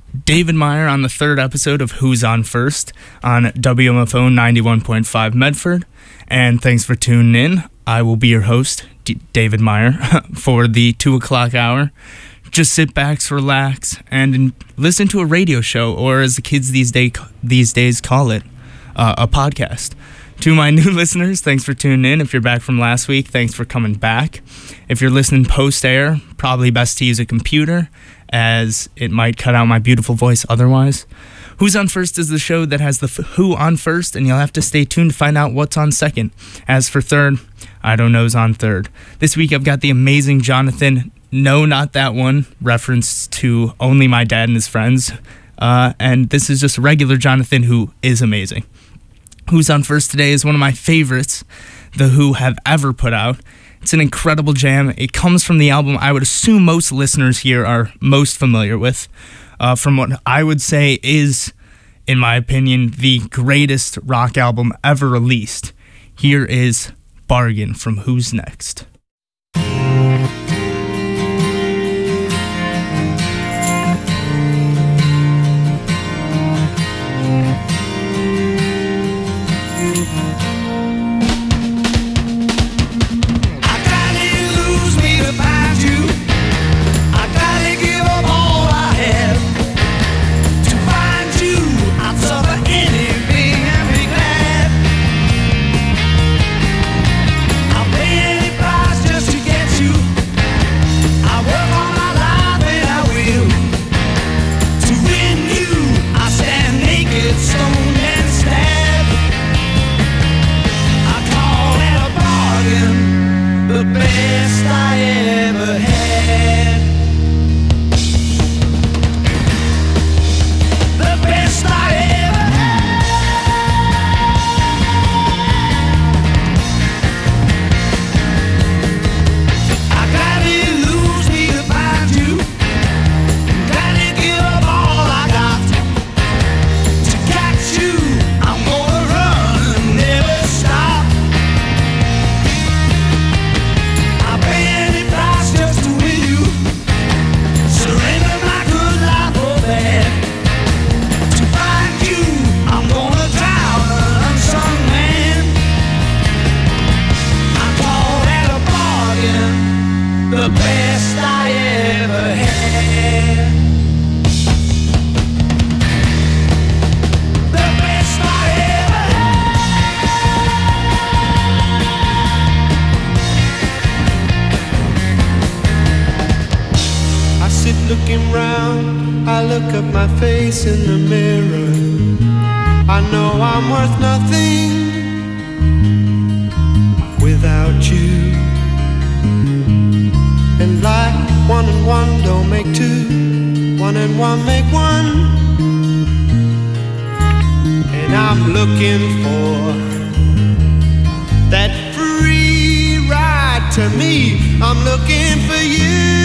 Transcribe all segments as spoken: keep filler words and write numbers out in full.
David Meyer on the third episode of Who's On First on W M F O ninety-one point five Medford. And thanks for tuning in. I will be your host, D- David Meyer, for the two o'clock hour. Just sit back, relax, and listen to a radio show, or as the kids these, day, these days call it, uh, a podcast. To my new listeners, thanks for tuning in. If you're back from last week, thanks for coming back. If you're listening post-air, probably best to use a computer, as it might cut out my beautiful voice otherwise. Who's On First is the show that has the f- Who on first, and you'll have to stay tuned to find out what's on second. As for third, I don't know's on third. This week I've got the amazing Jonathan, No Not That One, reference to Only My Dad and His Friends. Uh, and this is just regular Jonathan, who is amazing. Who's On First today is one of my favorites The Who have ever put out. It's an incredible jam. It comes from the album I would assume most listeners here are most familiar with, uh, from what I would say is, in my opinion, the greatest rock album ever released. Here is Bargain from Who's Next. In the mirror, I know I'm worth nothing without you. And like one and one don't make two, one and one make one. And I'm looking for that free ride to me. I'm looking for you.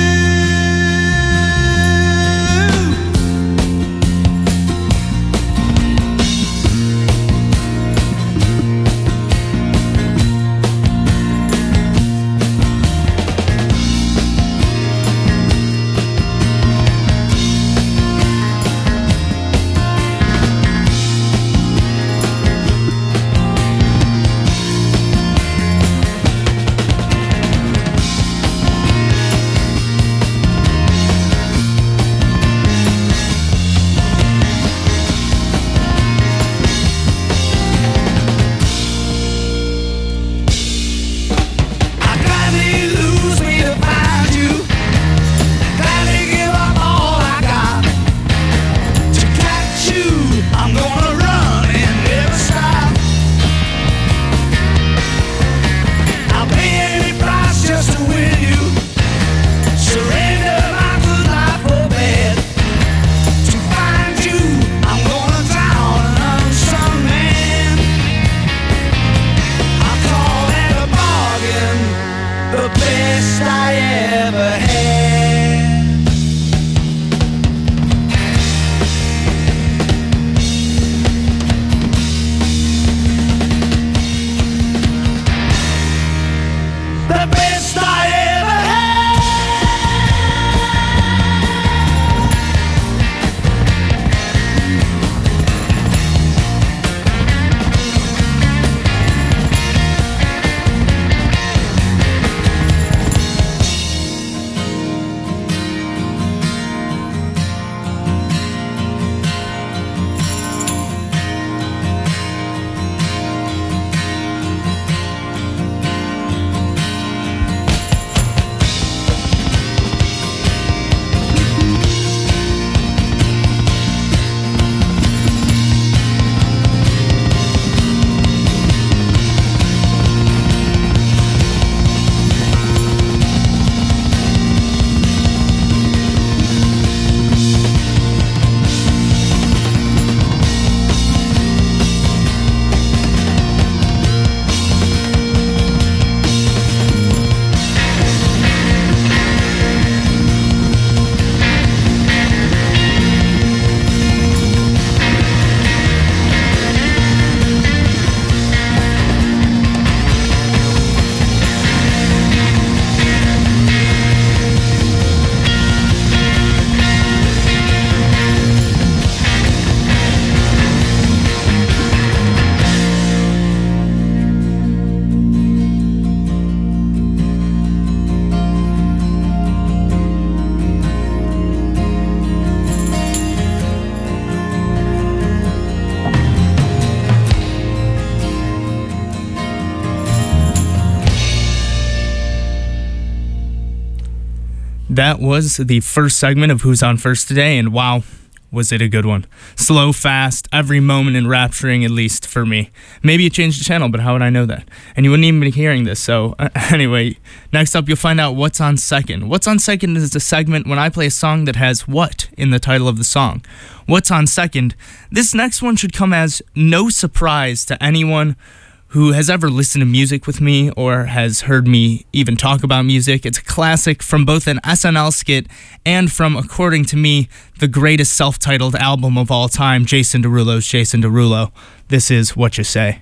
That was the first segment of Who's on First today, and wow, was it a good one. Slow, fast, every moment enrapturing, at least for me. Maybe you changed the channel, but how would I know that? And you wouldn't even be hearing this, so uh, anyway, next up you'll find out What's on Second. What's on Second is a segment when I play a song that has what in the title of the song. What's on Second? This next one should come as no surprise to anyone who has ever listened to music with me or has heard me even talk about music. It's a classic from both an S N L skit and from, according to me, the greatest self-titled album of all time, Jason Derulo's Jason Derulo. This is What You Say.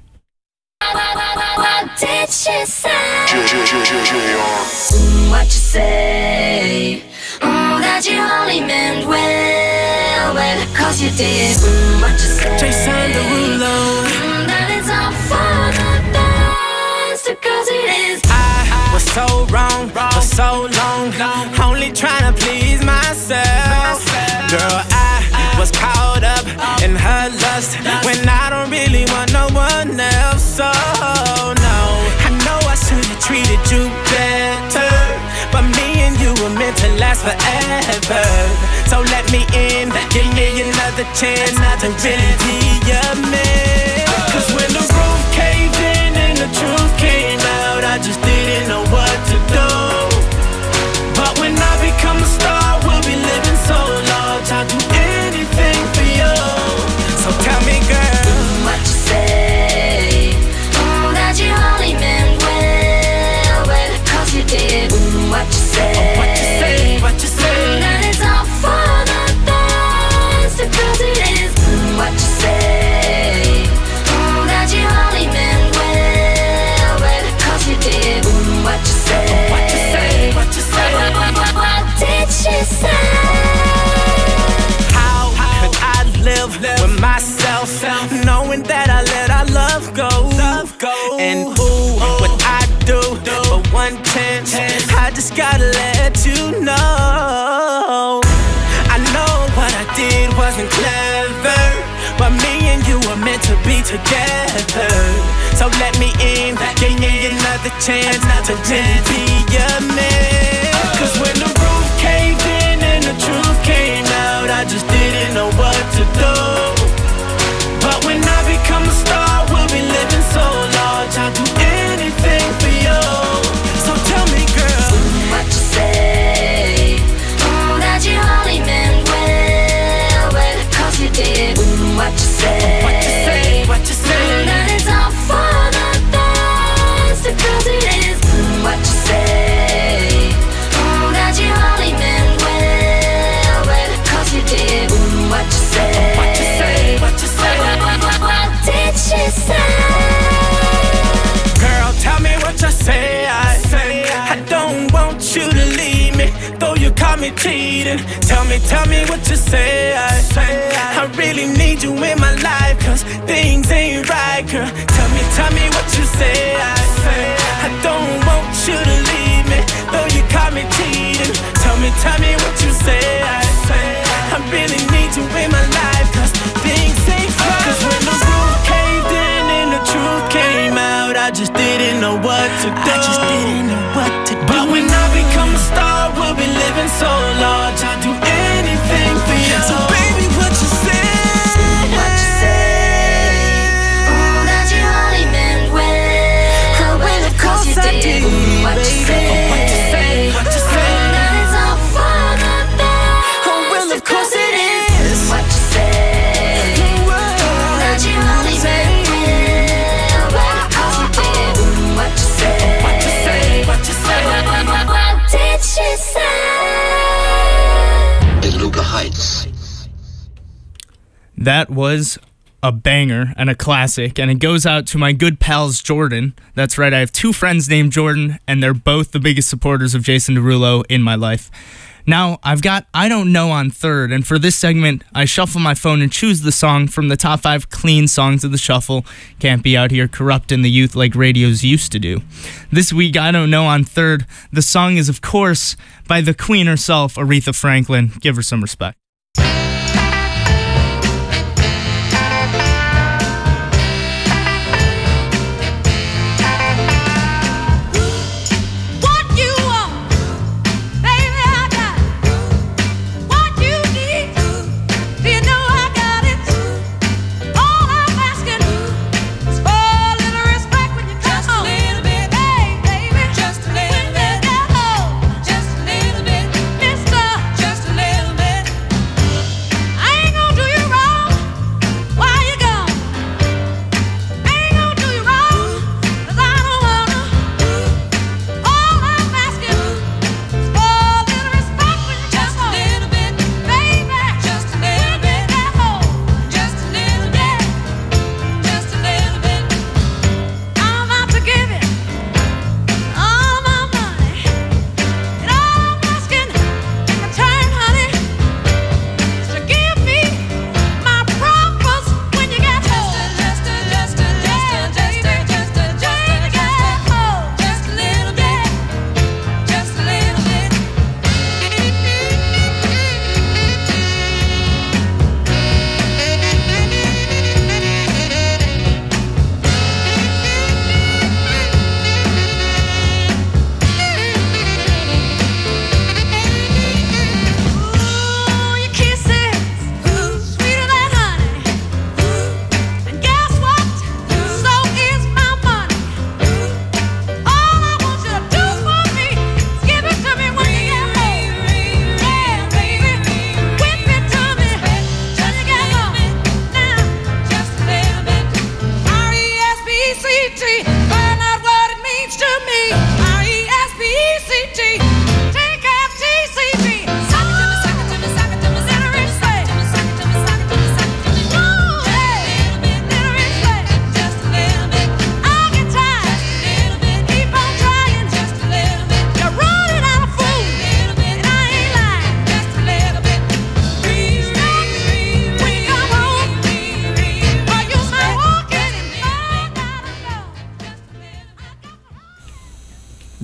What did she say? What you say? Oh, that you only meant well, well, cause you did. What you say? Jason Derulo. That it's all for the best, cause it is. I was so wrong for so long, only trying to please myself. Girl, I was caught up in her lust when I don't really want no one else. So no, I know I should have treated you better, but me and you were meant to last forever. So let me in, give me another chance to really be your man. Cause when the roof caved in and the truth came out, I just didn't know what to do. But when I become a star, we'll be living so large, I'll do anything for you. So tell me, girl, what you say? Oh, that you only meant well, well, cause you did. What you say? Oh, what you say? What you say? That it's all for the best, cause it is. What you say? Oh, that you only meant well, well, cause you did. What you say? Oh, what you say? What you say? What, what, what, what did she say? How could I live with myself, knowing that I let our love go? And ooh, what I do for one chance, I just gotta let you know. I know what I did wasn't clever, but me and you were meant to be together. So let me in, give me another chance to really be your man. Cause when the roof caved in and the truth came out, I just didn't know what to do. But when I become a star, we'll be living so large, I'll do anything for you. So tell me, girl, what you say? Oh, that you only meant well, well, cause you did. What you say? what you say, what you say? That it's all for the best, cause it is. What you say? Oh, that you only meant well, well, cause you did. What you say? What you say, what you say? What, what, what, what did she say? Girl, tell me what you say. I say I don't want you to leave me, though you caught me cheating. Tell me, tell me what you say. I say I really need you in my life, cause things ain't right, girl. Tell me, tell me what you say. I say I don't want you to leave me, though you caught me cheating. Tell me, tell me what you say. I say I really need you in my life, cause things ain't right. Cause when the roof caved in and the truth came out, I just didn't know what to do. I just didn't know what to do. But when I become a star, we'll be living so large, I'll do anything for you. So baby, what you say? What you say? Oh, that you only meant well, well, of course you did. What you say? What you say? What you say? That it's all for the best. Oh, well, of course it is. What you say? That you only meant well, well, of course you did. What you say? What you say? What you say? What, what, what, what did she say? Beluga Heights. That was a banger and a classic, and it goes out to my good pals Jordan. That's right, I have two friends named Jordan, and they're both the biggest supporters of Jason Derulo in my life. Now, I've got I Don't Know on third, and for this segment, I shuffle my phone and choose the song from the top five clean songs of the shuffle. Can't be out here corrupting the youth like radios used to do. This week, I Don't Know on third, the song is, of course, by the queen herself, Aretha Franklin. Give her some respect. What you want, baby, I got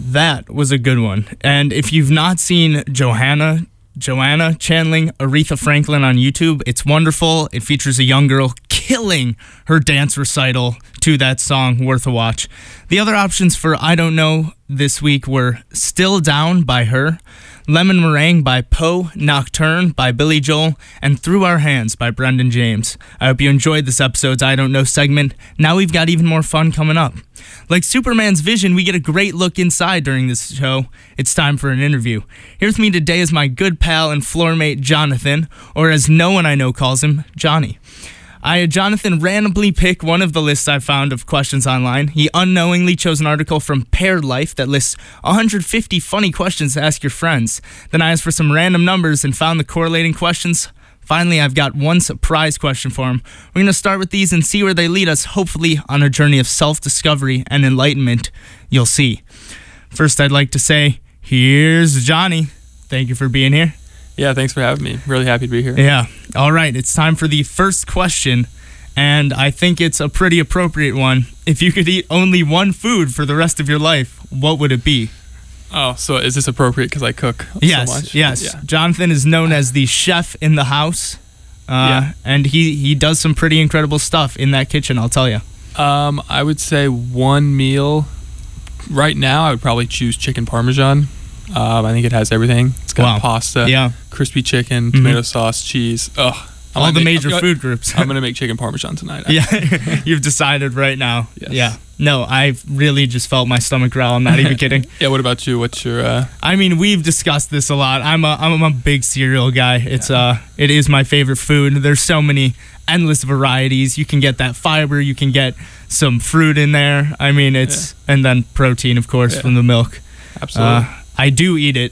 That was a good one. And if you've not seen Johanna, Joanna channeling Aretha Franklin on YouTube, it's wonderful. It features a young girl killing her dance recital to that song. Worth a watch. The other options for I Don't Know this week were Still Down by Her, Lemon Meringue by Poe, Nocturne by Billy Joel, and Through Our Hands by Brendan James. I hope you enjoyed this episode's I Don't Know segment. Now we've got even more fun coming up. Like Superman's vision, we get a great look inside during this show. It's time for an interview. Here with me today is my good pal and floor mate, Jonathan, or as no one I know calls him, Johnny. I had Jonathan randomly pick one of the lists I found of questions online. He unknowingly chose an article from Paired Life that lists one hundred fifty funny questions to ask your friends. Then I asked for some random numbers and found the correlating questions. Finally, I've got one surprise question for him. We're going to start with these and see where they lead us, hopefully on a journey of self-discovery and enlightenment. You'll see. First, I'd like to say, here's Johnny. Thank you for being here. Yeah, thanks for having me. Really happy to be here. Yeah. All right. It's time for the first question, and I think it's a pretty appropriate one. If you could eat only one food for the rest of your life, what would it be? Oh, so is this appropriate because I cook yes, so much? Yes. Yeah. Jonathan is known as the chef in the house, uh, yeah. and he, he does some pretty incredible stuff in that kitchen, I'll tell you. Um, I would say one meal. Right now, I would probably choose chicken parmesan. Um, I think it has everything. It's got Wow. pasta, Yeah. crispy chicken, Mhm. tomato sauce, cheese. Ugh. I All might the make- major I'm, food groups. I'm gonna make chicken parmesan tonight. Yeah, you've decided right now. Yes. Yeah. No, I've really just felt my stomach growl. I'm not even kidding. Yeah. What about you? What's your? Uh, I mean, we've discussed this a lot. I'm a I'm a big cereal guy. It's uh it is my favorite food. There's so many endless varieties. You can get that fiber, you can get some fruit in there. I mean, it's and then protein, of course, Yeah. from the milk. absolutely. Uh, I do eat it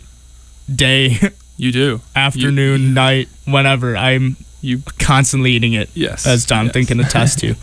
day, you do. afternoon, You, night, whenever. I'm you. constantly eating it. Yes. As Jonathan yes. can attest to.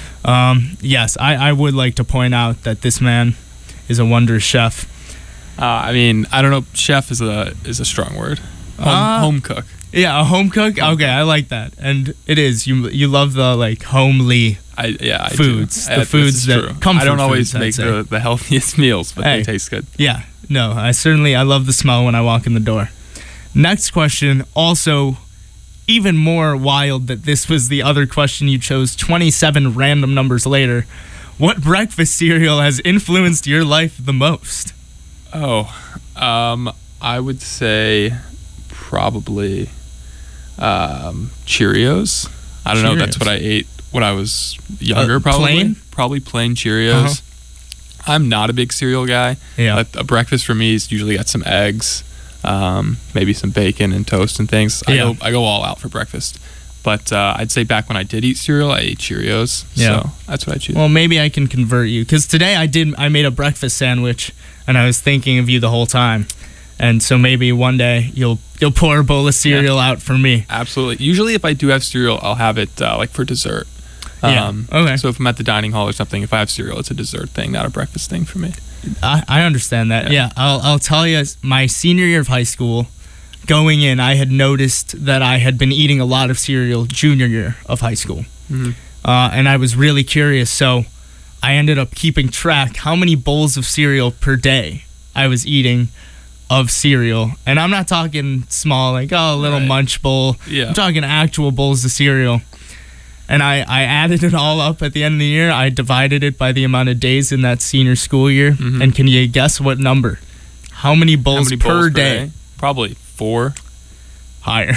Um, yes, I, I would like to point out that this man is a wondrous chef. Uh, I mean, I don't know. Chef is a is a strong word. Home, Uh, home cook. Yeah, a home cook. Okay, I like that, and it is. You you love the like homely. I yeah. I do. Foods, the Uh, this foods is that true. comfort I don't always foods, I'd make say. the, the healthiest meals, but Hey. they taste good. Yeah, no, I certainly I love the smell when I walk in the door. Next question, also even more wild that this was the other question you chose twenty-seven random numbers later. What breakfast cereal has influenced your life the most? Oh, um, I would say probably um, Cheerios. I don't know. That's Cheerios. what I ate when I was younger. Uh, probably plain? probably plain Cheerios. Uh-huh. I'm not a big cereal guy. Yeah. A, a breakfast for me is usually got some eggs, um, maybe some bacon and toast and things. I Yeah. go I go all out for breakfast. But uh, I'd say back when I did eat cereal, I ate Cheerios. Yeah. So that's what I choose. Well, maybe I can convert you because today I did. I made a breakfast sandwich, and I was thinking of you the whole time. And so maybe one day you'll you'll pour a bowl of cereal out for me. Absolutely. Usually, if I do have cereal, I'll have it uh, like for dessert. Yeah. Um, Okay. So if I'm at the dining hall or something, if I have cereal, it's a dessert thing, not a breakfast thing for me. I, I understand that. Yeah. Yeah, I'll I'll tell you. My senior year of high school, going in, I had noticed that I had been eating a lot of cereal junior year of high school, Mm-hmm. uh, and I was really curious. So I ended up keeping track how many bowls of cereal per day I was eating of cereal, and I'm not talking small like oh a little Right. munch bowl. Yeah. I'm talking actual bowls of cereal. And I, I added it all up at the end of the year. I divided it by the amount of days in that senior school year. Mhm. And can you guess what number? How many bowls, How many per, bowls day? Probably four, Higher.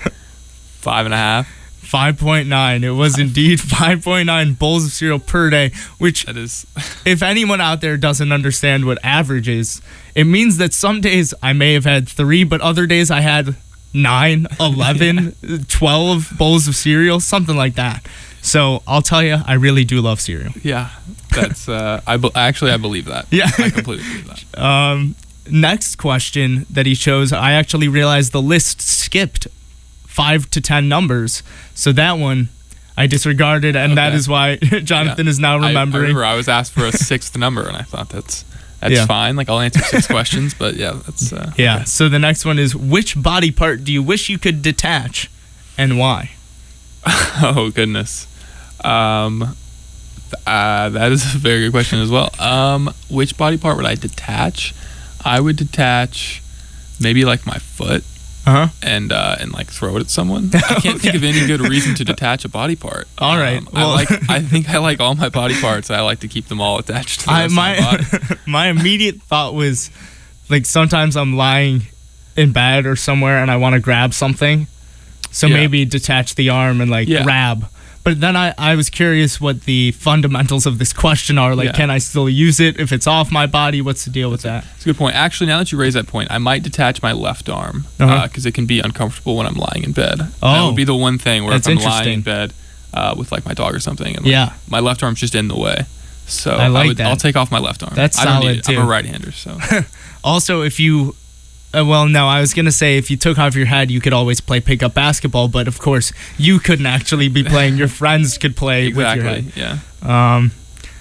five and a half. five point nine. It was indeed five point nine bowls of cereal per day, which, That is. if anyone out there doesn't understand what average is, it means that some days I may have had three, but other days I had nine, eleven, twelve bowls of cereal, something like that. So I'll tell you, I really do love cereal. Yeah. That's. Uh, I be- actually I believe that. Yeah. I completely believe that. Um, next question that he chose, I actually realized the list skipped five to ten numbers. So that one I disregarded, and that Okay. is why Jonathan Yeah. is now I- remembering. I, remember I was asked for a sixth number, and I thought that's that's Yeah. fine. Like I'll answer six questions, but yeah, that's. Uh, yeah. okay. So the next one is, which body part do you wish you could detach, and why? Oh goodness. Um, Uh, that is a very good question as well. Um, which body part would I detach? I would detach maybe like my foot Uh huh. and uh, and like throw it at someone. I can't think of any good reason to detach a body part. All right. Um, Well- I like. I think I like all my body parts. I like to keep them all attached to the I, rest my of my body. my immediate thought was, like, sometimes I'm lying in bed or somewhere and I want to grab something, so Yeah. maybe detach the arm and like Yeah. grab. But then I, I was curious what the fundamentals of this question are. Like, Yeah. can I still use it if it's off my body? What's the deal with that? It's a good point. Actually, now that you raise that point, I might detach my left arm because Uh-huh. it can be uncomfortable when I'm lying in bed. That Oh. would be the one thing where That's if I'm lying interesting. in bed uh, with like my dog or something, and like, Yeah. my left arm's just in the way. So I like would, that. I'll take off my left arm. That's I don't solid, need it. I'm too. a right-hander, so Also, if you, uh, well, no, I was gonna say if you took off your head, you could always play pickup basketball. But of course, you couldn't actually be playing. Your friends could play with your head. exactly. Yeah, Um,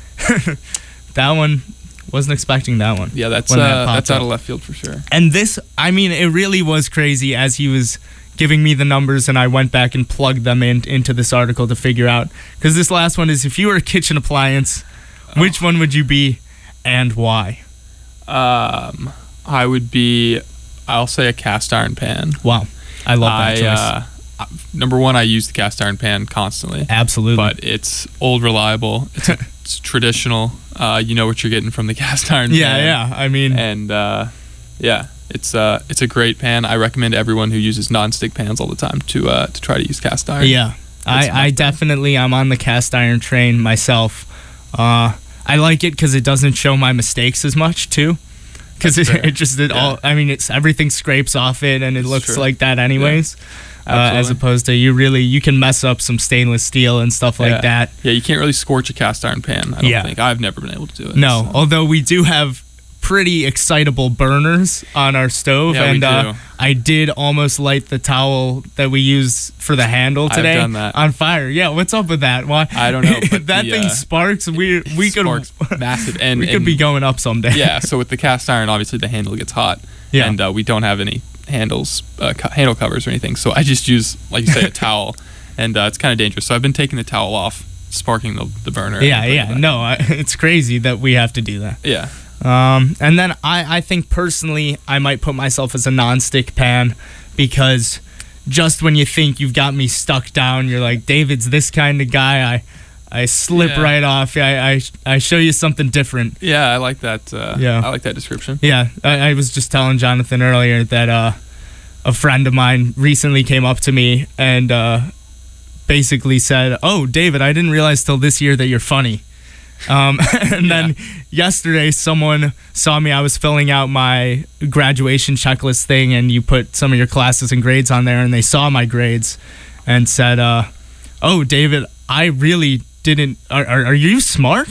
that one wasn't expecting that one. yeah. That's When that uh, popped that's out up. of left field for sure. And this, I mean, it really was crazy as he was giving me the numbers, and I went back and plugged them in into this article to figure out. Because this last one is, if you were a kitchen appliance, which one would you be, and why? Um, I would be. I'll say a cast iron pan. Wow, I love that I, choice. uh, I- number one, I use the cast iron pan constantly. Absolutely. But it's old, reliable. It's, it's traditional. Uh, you know what you're getting from the cast iron yeah, pan. yeah. I mean, And uh, yeah, it's uh, it's a great pan. I recommend everyone who uses nonstick pans all the time to uh, to try to use cast iron. yeah. I, I much better. definitely, I'm on the cast iron train myself. Uh, I like it because it doesn't show my mistakes as much too. Because it, fair. it just it Yeah. all, I mean, it's everything scrapes off it, and it It's looks true. like that anyways. Uh, as Absolutely. opposed to you really, you can mess up some stainless steel and stuff like Yeah. that. Yeah, you can't really scorch a cast iron pan. I don't Yeah. think. I've never been able to do it. No, so. although we do have pretty excitable burners on our stove, Yeah, we and uh, do. I did almost light the towel that we use for the handle I've today done that. on fire. Yeah, what's up with that? Why? I don't know, but that the, thing uh, sparks. We we could Sparks massive, and we could and- be going up someday. yeah. So with the cast iron, obviously the handle gets hot. Yeah. And uh, we don't have any handles, uh, co- handle covers or anything. So I just use, like you say, a towel, and uh, it's kind of dangerous. So I've been taking the towel off, sparking the, the burner. and yeah, putting it yeah. back. No, I, it's crazy that we have to do that. Yeah. Um, and then I, I think personally I might put myself as a non-stick pan, because just when you think you've got me stuck down, you're like, David's this kind of guy. I I slip Yeah. right off. I, I I show you something different. Yeah, I like that. Uh, Yeah. I like that description. Yeah, I, I was just telling Jonathan earlier that uh, a friend of mine recently came up to me and uh, basically said, "Oh, David, I didn't realize till this year that you're funny." Um, and then yesterday, someone saw me. I was filling out my graduation checklist thing, and you put some of your classes and grades on there, and they saw my grades and said, uh, "Oh, David, I really didn't. Are, are, are you smart?"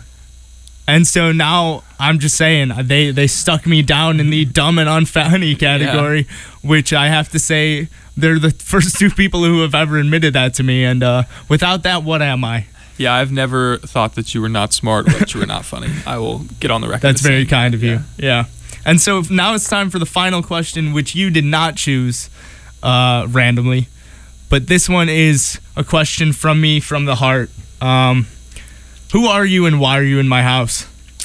And so now I'm just saying they, they stuck me down in the dumb and unfunny category, which I have to say they're the first two people who have ever admitted that to me. And uh, without that, what am I? Yeah, I've never thought that you were not smart or that you were not funny. I will get on the record. That's as very saying kind of that. you. Yeah. And so now it's time for the final question, which you did not choose uh, randomly. But this one is a question from me, from the heart. Um, who are you and why are you in my house?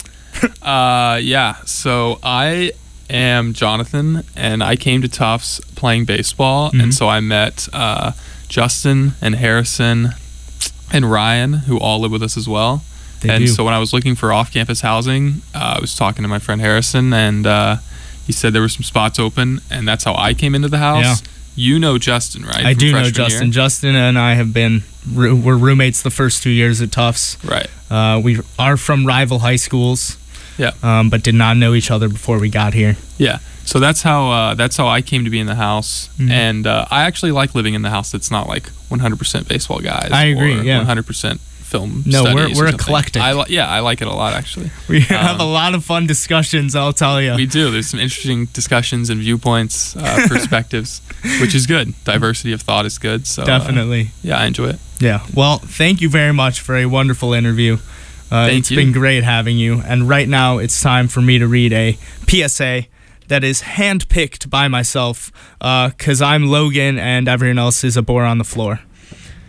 Uh, yeah. So I am Jonathan, and I came to Tufts playing baseball, Mhm. and so I met uh, Justin and Harrison and Ryan, who all live with us as well. They and do. so when I was looking for off-campus housing, uh, I was talking to my friend Harrison, and uh, he said there were some spots open, and that's how I came into the house. Yeah. You know Justin, right? I From do know freshman Justin. year? Justin and I have been roo- we're roommates the first two years at Tufts. Right. Uh, we are from rival high schools. Yeah. Um, but did not know each other before we got here. Yeah. So that's how uh, that's how I came to be in the house, Mhm. and uh, I actually like living in the house that's not like one hundred percent baseball guys. I agree, Or yeah. one hundred percent film. No, we're- studies or we're something. eclectic. I li- yeah, I like it a lot actually. We have Um, a lot of fun discussions, I'll tell you. We do. There's some interesting discussions and viewpoints, uh, perspectives, which is good. Diversity of thought is good. So uh, Definitely. yeah, I enjoy it. Yeah. Well, thank you very much for a wonderful interview. Uh, Thank it's you. been great having you. And right now, it's time for me to read a P S A that is handpicked by myself, because I'm Logan and everyone else is a bore on the floor.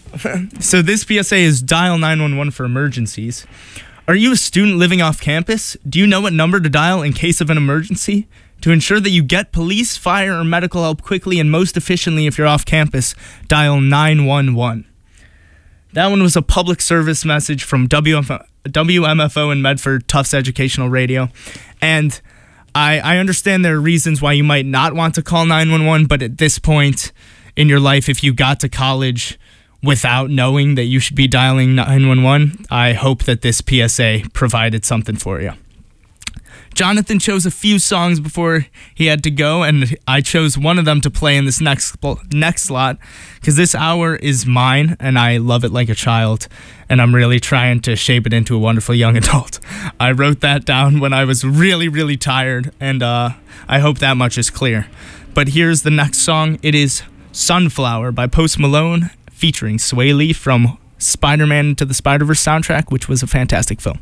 So this P S A is dial nine one one for emergencies. Are you a student living off campus? Do you know what number to dial in case of an emergency? To ensure that you get police, fire, or medical help quickly and most efficiently if you're off campus, dial nine one one. That one was a public service message from W M F O in Medford, Tufts Educational Radio. And I, I understand there are reasons why you might not want to call nine one one, but at this point in your life, if you got to college without knowing that you should be dialing nine one one, I hope that this P S A provided something for you. Jonathan chose a few songs before he had to go, and I chose one of them to play in this next next slot because this hour is mine, and I love it like a child, and I'm really trying to shape it into a wonderful young adult. I wrote that down when I was really, really tired, and uh, I hope that much is clear. But here's the next song. It is Sunflower by Post Malone featuring Sway Lee from Spider-Man Into the Spider-Verse soundtrack, which was a fantastic film.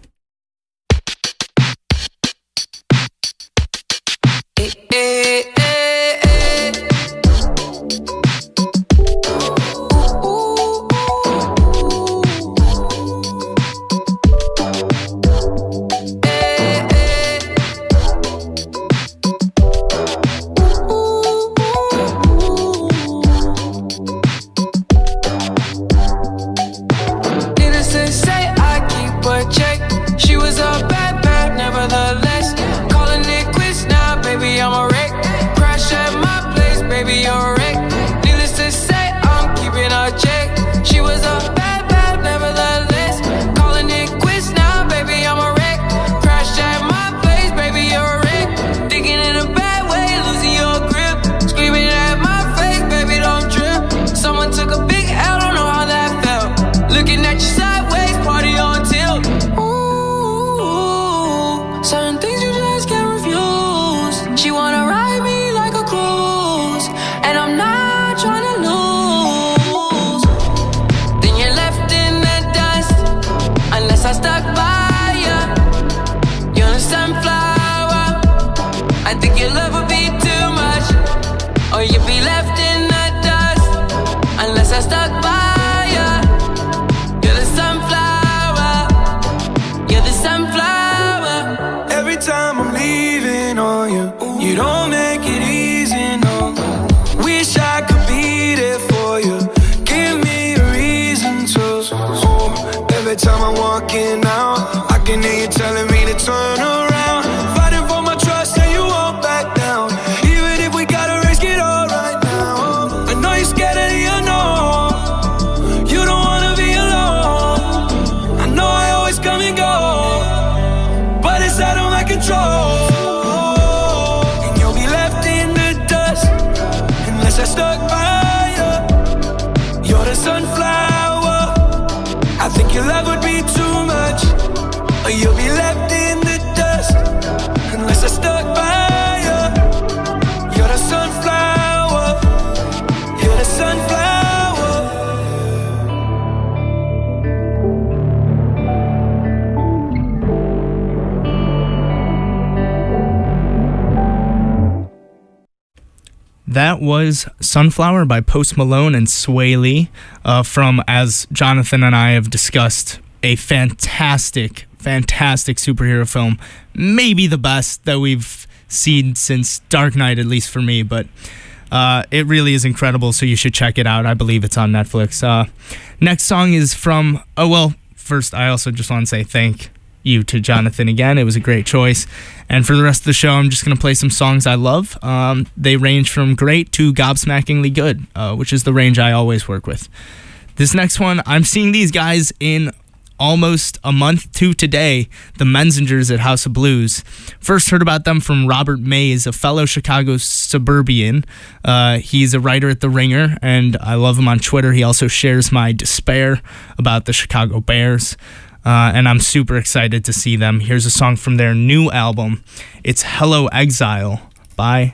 That was Sunflower by Post Malone and Sway Lee uh, from, as Jonathan and I have discussed, a fantastic, fantastic superhero film. Maybe the best that we've seen since Dark Knight, at least for me, but uh, it really is incredible, so you should check it out. I believe it's on Netflix. Uh, next song is from, oh, well, first, I also just want to say thank you to Jonathan again. It was a great choice. And for the rest of the show, I'm just going to play some songs I love. Um, they range from great to gobsmackingly good, uh, which is the range I always work with. This next one, I'm seeing these guys in almost a month to today, the Menzingers at House of Blues. First heard about them from Robert Mays, a fellow Chicago suburban. Uh, he's a writer at The Ringer, and I love him on Twitter. He also shares my despair about the Chicago Bears. Uh, and I'm super excited to see them. Here's a song from their new album. It's Hello Exile by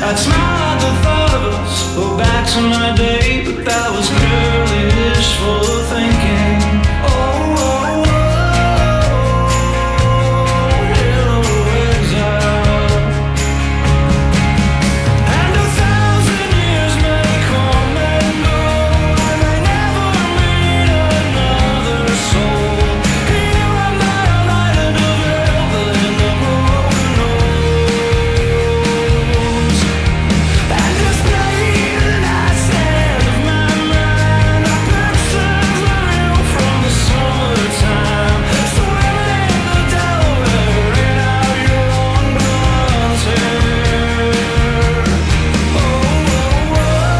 I'd smile at the thought of us, go back to my day, but that was purely wishful thinking. Oh, oh, oh, hello exile. And a thousand years may come and go, I may never meet another soul. Here am I, a light of the velvet in the broken nose. And this blade I stand of my mind, I pictures of you from the summertime, swimming in the Delaware in our young blonde hair. Oh, oh,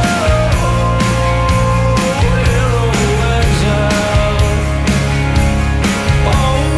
oh, hello exile. Oh, oh,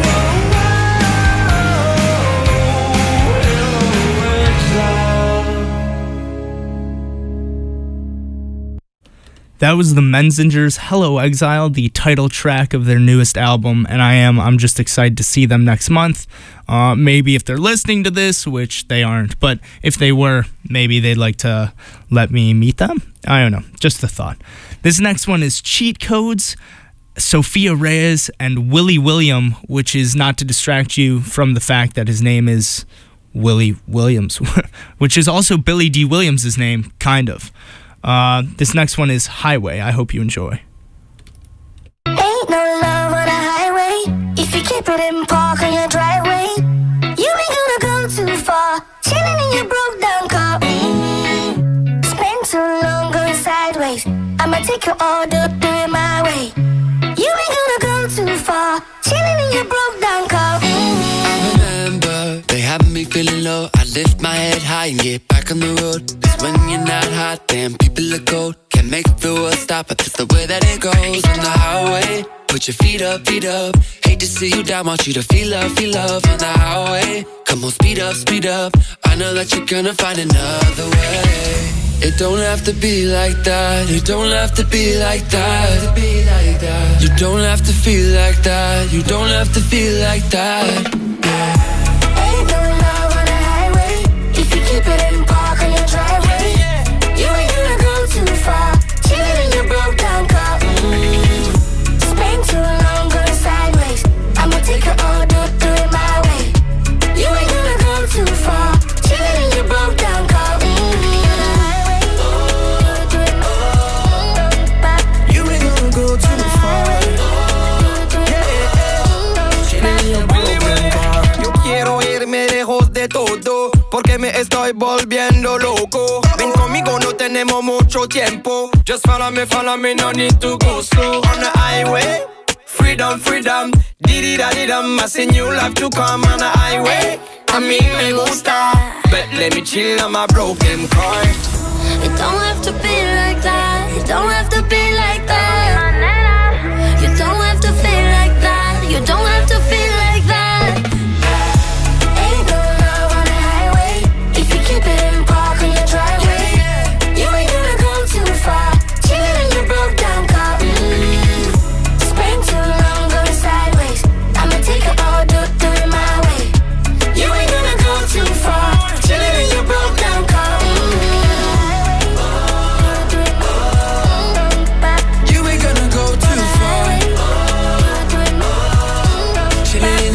oh, hello exile. That was the Menzingers' Hello Exile, the title track of their newest album, and I am I'm just excited to see them next month. Uh, maybe if they're listening to this, which they aren't, but if they were, maybe they'd like to let me meet them. I don't know, just a thought. This next one is Cheat Codes, Sophia Reyes, and Willie William, which is not to distract you from the fact that his name is Willie Williams, which is also Billy D. Williams' name, kind of. Uh, this next one is Highway. I hope you enjoy. Ain't no love on a highway. If you keep it in park on your driveway, you ain't gonna go too far. Chilling in your broke down car. Mm-hmm. Spend too long going sideways. I'ma take your order, do it my way. You ain't gonna go too far. Chilling in your broke down car. Mm-hmm. Remember, they have me feeling low. I lift my head high and get back on the road. Cause when you're not hot, damn, people are cold. Can't make the world stop, but that's the way that it goes. On the highway, put your feet up, feet up. Hate to see you down, want you to feel love, feel love. On the highway, come on, speed up, speed up. I know that you're gonna find another way. It don't have to be like that. It don't have to be like that. You don't have to feel like that. You don't have to feel like that. Ain't no love on a highway. If you keep it in park on your driveway, you ain't gonna go too far. Chilling in your broke down car. Mm. Spend too long going sideways. I'ma take your order, do it my way. You ain't gonna go too far. Chilling in your broke down car. Mm. You ain't gonna go too far. Yo quiero irme lejos de todo, porque me estoy volviendo loco. Ven conmigo, no tenemos mucho tiempo. Just follow me, follow me, no need to go slow. On the highway, freedom, freedom. Diddy-da-dee-dum, I seen you love to come on the highway. A mí me gusta, but let me chill on my broken car. It don't have to be like that. It don't have to be like that. You don't have to feel like that. You don't have to feel like that. Ain't no love on the highway. If you keep it in park on your driveway, you ain't gonna go too far. Chilling in your broke down car. Mm. Spend too long going sideways. I'ma take your order, do it my way. You ain't gonna go too far. Chilling in your broke down car. Mm. You ain't gonna go too far. Chilling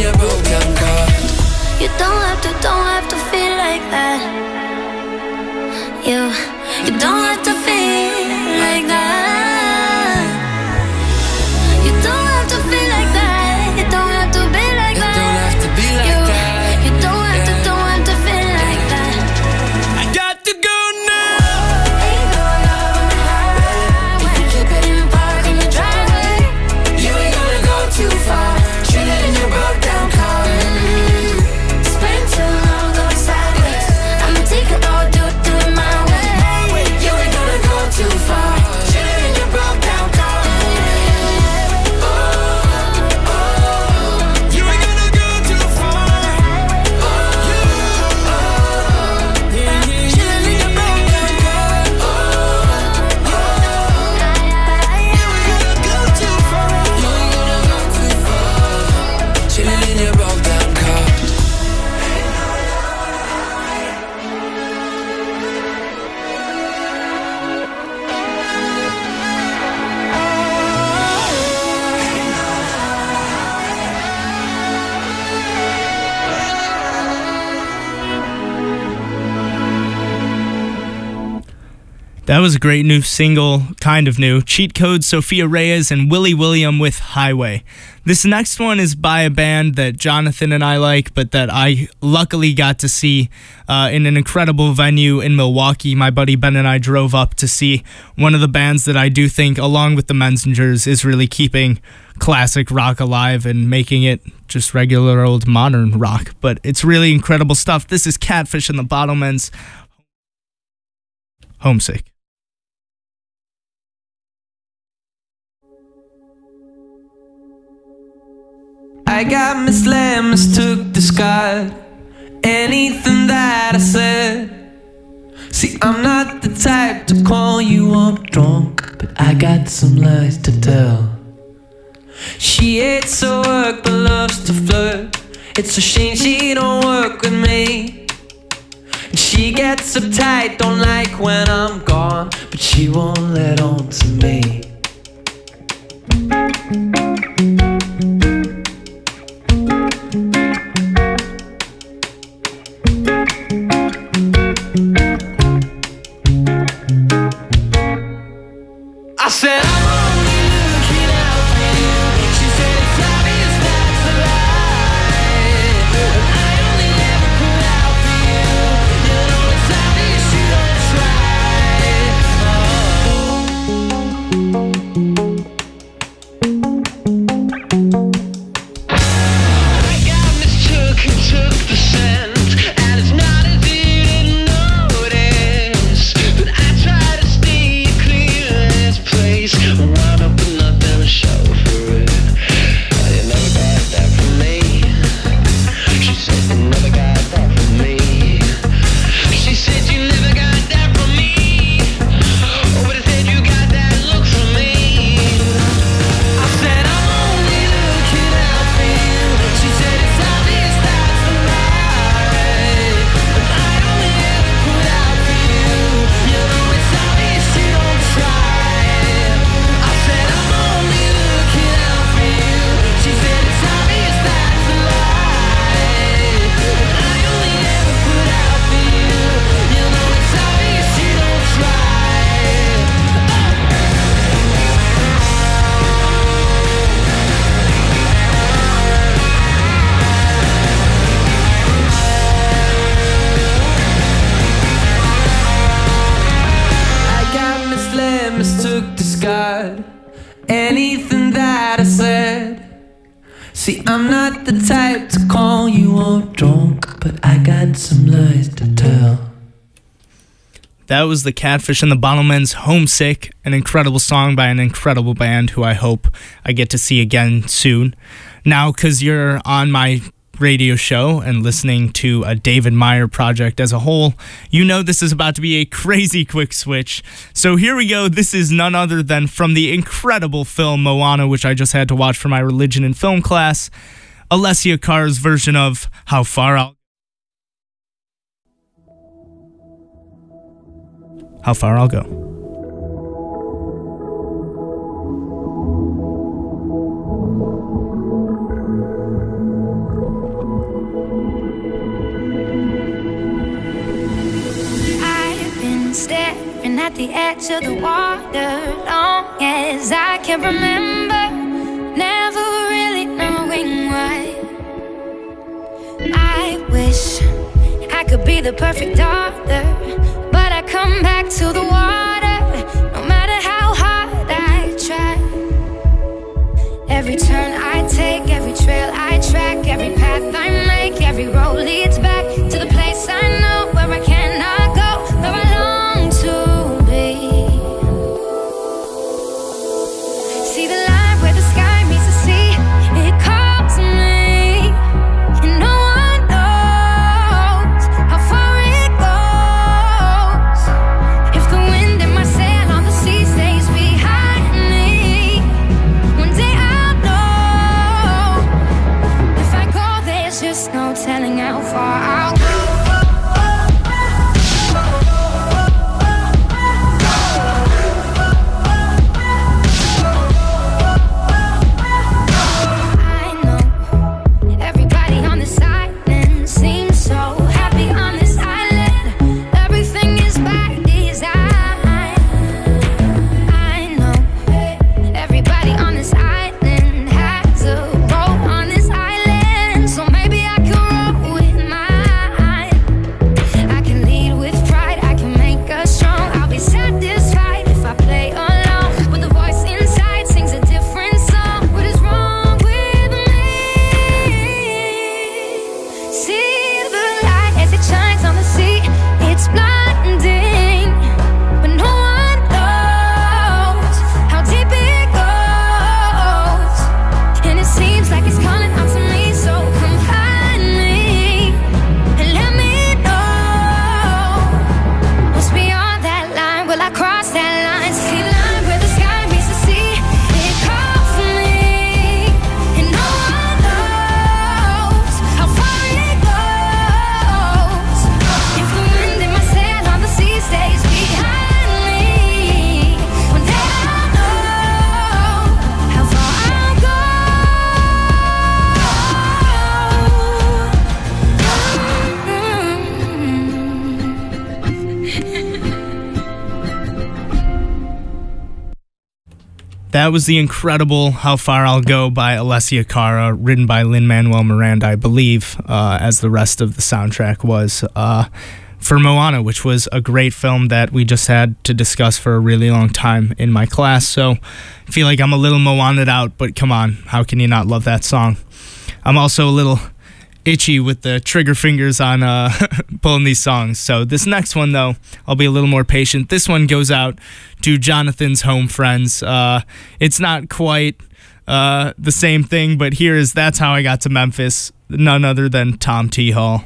That was a great new single, kind of new. Cheat Code, Sophia Reyes, and Willie William with Highway. This next one is by a band that Jonathan and I like, but that I luckily got to see uh, in an incredible venue in Milwaukee. My buddy Ben and I drove up to see one of the bands that I do think, along with the Messengers, is really keeping classic rock alive and making it just regular old modern rock. But it's really incredible stuff. This is Catfish and the Bottlemans. Homesick. I got misled, mistook, discard anything that I said. See, I'm not the type to call you up drunk, but I got some lies to tell. She hates her work but loves to flirt. It's a shame she don't work with me. And she gets uptight, don't like when I'm gone, but she won't let on to me. I said I'm only looking out for you. She said it's obvious that's a lie, but I only ever put out for you. You know it's obvious you don't try. I got mistook and took the scent, and it's not as if you didn't notice, but I try to stay clear of this place. Wound up with nothing to show for it. You never got that from me. She said you never got that from me. She said you never got that from me. Oh, but I said you got that look from me. I said I'm only looking out for you. She said it's obvious that's a lie, but I only ever put out for you. You know it's obvious you don't try. I said I'm only looking out for you. She said it's obvious that's a lie, but I only ever put out for you. You know it's obvious you don't try. I got misled, mistook, discard anything that I said. See, I'm not the type to call you up drunk, but I got some lies to tell. That was the Catfish and the Bottlemans, Homesick, an incredible song by an incredible band who I hope I get to see again soon. Now, because you're on my radio show and listening to a David Meyer project as a whole, you know this is about to be a crazy quick switch. So here we go. This is none other than from the incredible film Moana, which I just had to watch for my religion and film class, Alessia Carr's version of How Far I'll How Far I'll Go. I've been staring at the edge of the water long as I can remember, never really knowing why. I wish I could be the perfect daughter, but I come back to the water no matter how hard I try. Every turn I take, every trail I track, every path I make, every road leads back to the place I know where I cannot go, where I long to be. See the line where the sky meets the sea, it calls me, and no one knows how far it goes. If the wind in my sail on the sea stays behind me, one day I'll know. If I go, there's just no telling how far I'll go. That was the incredible How Far I'll Go by Alessia Cara, written by Lin-Manuel Miranda, I believe, uh, as the rest of the soundtrack was, uh, for Moana, which was a great film that we just had to discuss for a really long time in my class. So I feel like I'm a little Moana'd out, but come on, how can you not love that song? I'm also a little itchy with the trigger fingers on uh, pulling these songs. So this next one, though, I'll be a little more patient. This one goes out to Jonathan's home friends. Uh, it's not quite uh, the same thing, but here is That's How I Got to Memphis, none other than Tom T. Hall.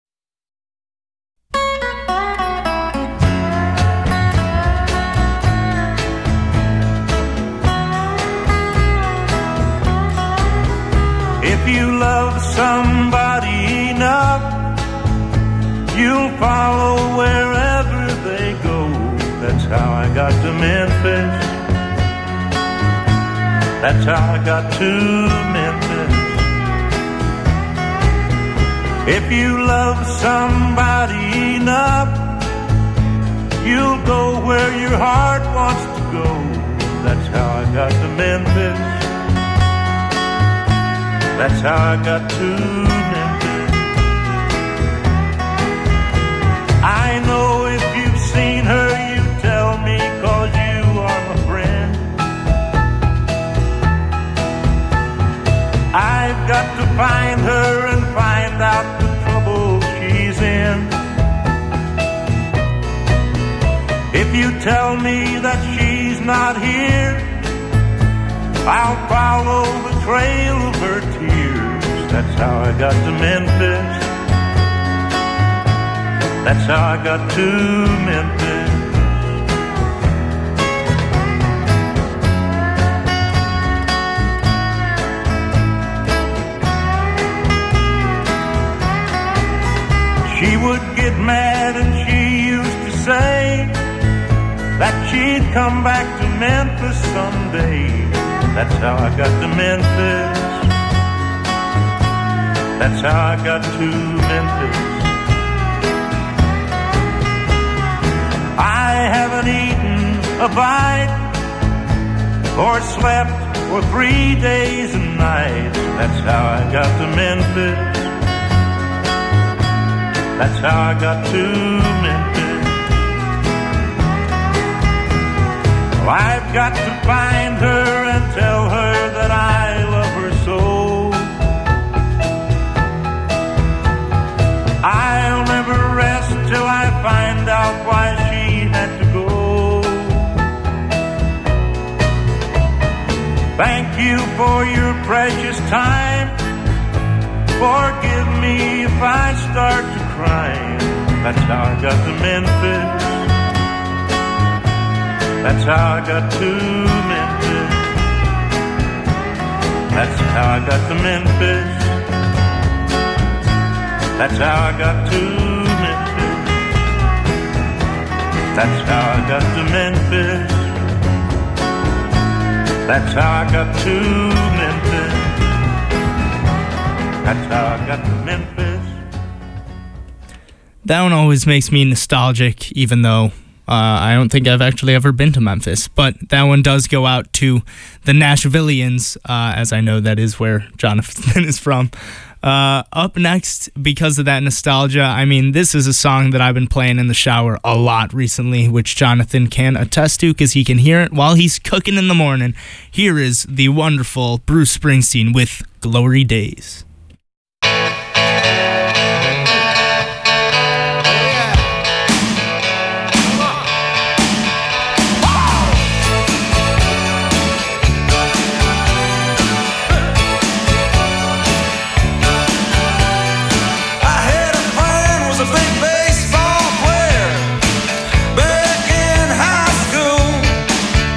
If you love somebody enough, you'll follow wherever they go. That's how I got to Memphis. That's how I got to Memphis. If you love somebody enough, you'll go where your heart wants to go. That's how I got to Memphis. That's how I got to Memphis. I know if you've seen her, you tell me, 'cause you are my friend. I've got to find her and find out the trouble she's in. If you tell me that she's not here, I'll follow the trail of her tears. That's how I got to Memphis. That's how I got to Memphis. She would get mad and she used to say that she'd come back to Memphis someday. That's how I got to Memphis. That's how I got to Memphis. I haven't eaten a bite or slept for three days and nights. That's how I got to Memphis. That's how I got to Memphis. Well, I've got to find her and tell her that I love her so. I'll never rest till I find out why she had to go. Thank you for your precious time. Forgive me if I start to cry. That's how I got to Memphis. That's how I got to Memphis. That's how I got to Memphis. That's how I got to Memphis. That's how I got to Memphis. That's how I got to Memphis. That's how I got to Memphis. That one always makes me nostalgic, even though Uh, I don't think I've actually ever been to Memphis, but that one does go out to the Nashvillians, uh, as I know that is where Jonathan is from. Uh, up next, because of that nostalgia, I mean, this is a song that I've been playing in the shower a lot recently, which Jonathan can attest to because he can hear it while he's cooking in the morning. Here is the wonderful Bruce Springsteen with Glory Days.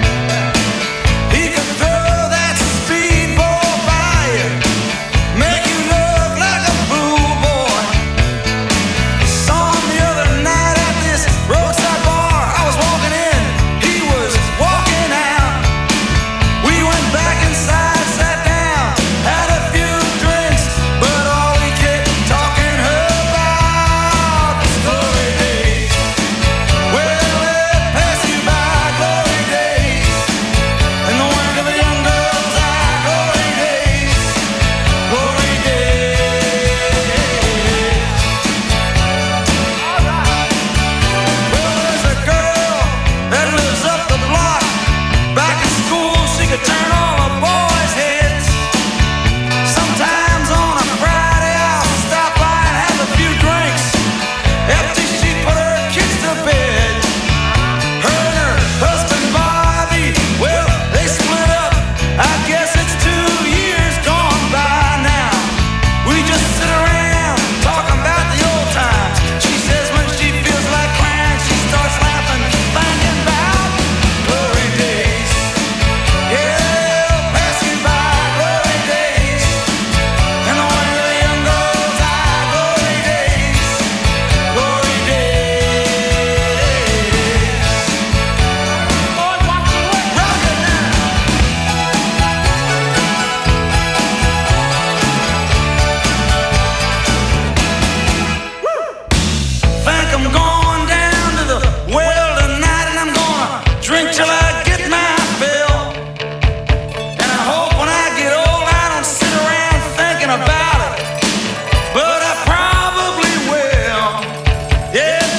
Make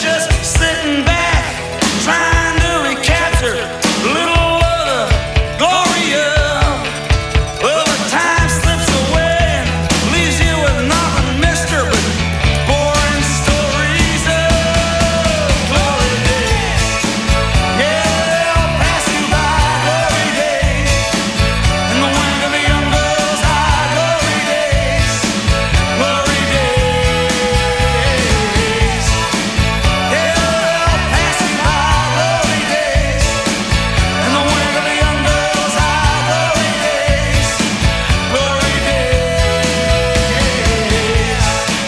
just sitting back, trying to recapture a little of the glory of. Well, the time slips away and leaves you with nothing, mister, but boring stories of glory days. Yeah, they'll pass you by, glory days. In the wink of a young girl's eye, glory days. Glory days. Yeah, they'll pass you by, glory days. In the wink of a young girl's eye, glory days. Glory days.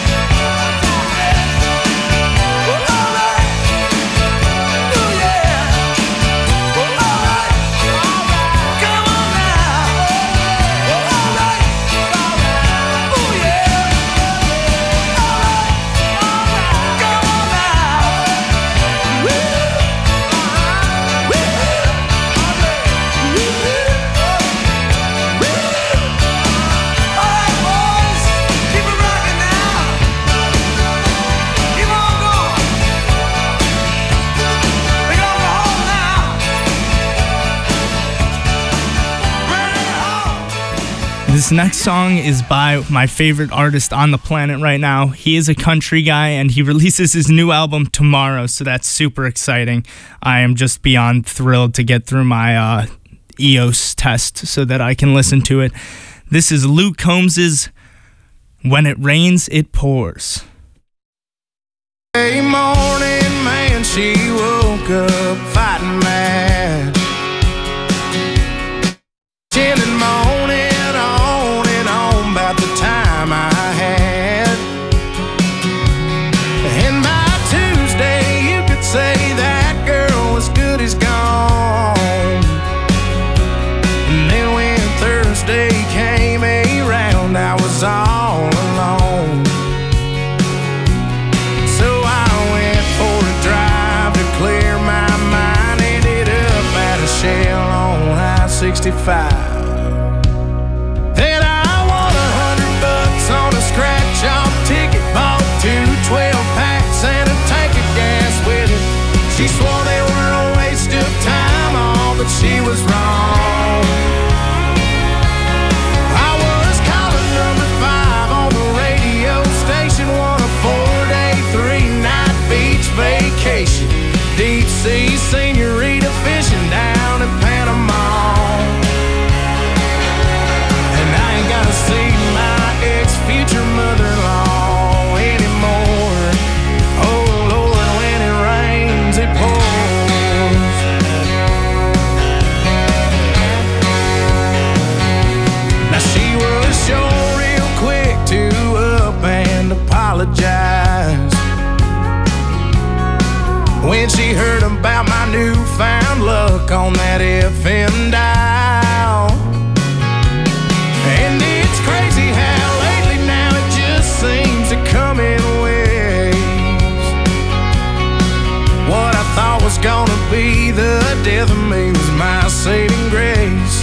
Well, all right. Oh, yeah. Well, all right. Come on now. Well, all right. Oh, yeah. All right. Come on now. Woo. Woo. Woo. All right, boys. Keep it rocking now. Keep on going. We gonna go home now. Bring it home. This next song is by my favorite artist on the planet right now. He is a country guy and he releases his new album tomorrow, so that's super exciting. I am just beyond thrilled to get through my uh, E O S test so that I can listen to it. This is Luke Combs's When It Rains, It Pours. A morning, man, she woke up fighting mad. Ten and moaning on and on about the time I had. And by Tuesday, you could say that girl was good as gone. And then when Thursday came around, I was all alone. So I went for a drive to clear my mind. Ended up at a Shell on I sixty-five. Then I won a hundred bucks on a scratch-off ticket. Bought two twelve packs and a tank of gas with it. She swore they were a waste of time, all, but she was wrong. I was calling number five on the radio station, won a four-day, three-night beach vacation. Deep sea senorita fishing down in Panama. And I ain't gotta see my ex-future mother-in-law anymore. Oh Lord, when it rains, it pours. Now she was sure real quick to up and apologize when she heard about my newfound luck on that F M dial. And it's crazy how lately now it just seems to come in waves. What I thought was gonna be the death of me was my saving grace.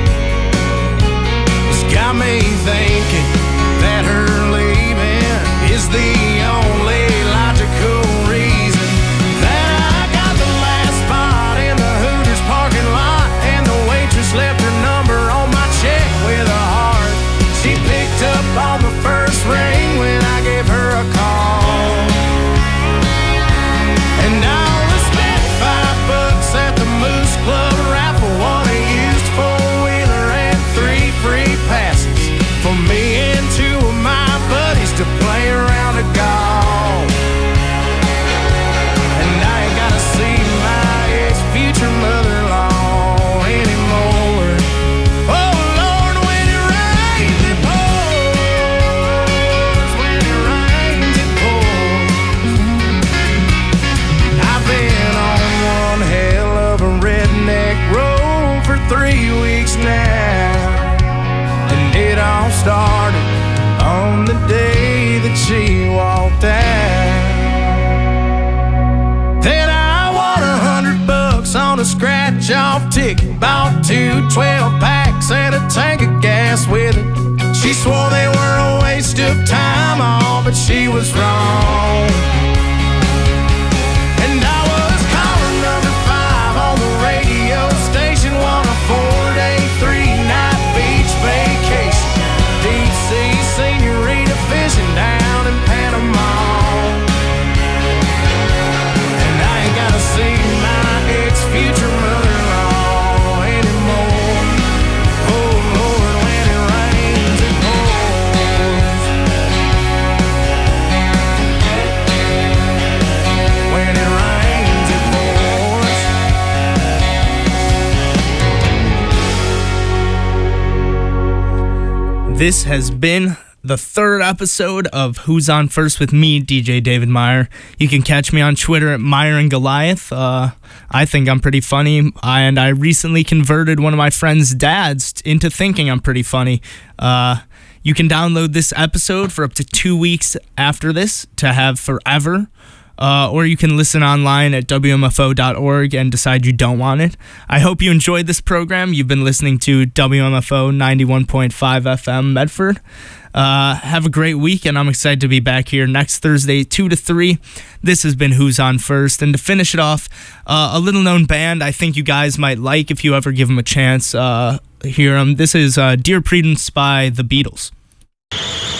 It's got me thinking that her leaving is the only logical reason that I got the last spot in the Hooters parking lot, and the waitress left her number on my check with a heart. She picked up on the first ring when I gave her a call. And I only spent five bucks at the Moose Club raffle, won a used four-wheeler and three free passes for me and two of my buddies to play around a golf. And I ain't gotta see my ex-future mother-in-law anymore. Oh Lord, when it rains, it pours. When it rains, it pours. I've been on one hell of a redneck road for three weeks now. And it all started on the day that she walked out. Then I won a hundred bucks on a scratch-off ticket. Bought two twelve packs and a tank of gas with it. She swore they were a waste of time, all, but she was wrong. This has been the third episode of Who's On First with me, D J David Meyer. You can catch me on Twitter at Meyer and Goliath. Uh, I think I'm pretty funny, and I recently converted one of my friend's dads into thinking I'm pretty funny. Uh, you can download this episode for up to two weeks after this to have forever. Uh, or you can listen online at W M F O dot org and decide you don't want it. I hope you enjoyed this program. You've been listening to W M F O ninety-one point five F M Medford. Uh, have a great week, and I'm excited to be back here next Thursday, two to three. This has been Who's On First. And to finish it off, uh, a little-known band I think you guys might like if you ever give them a chance. Uh, hear them. This is uh, Dear Prudence by The Beatles.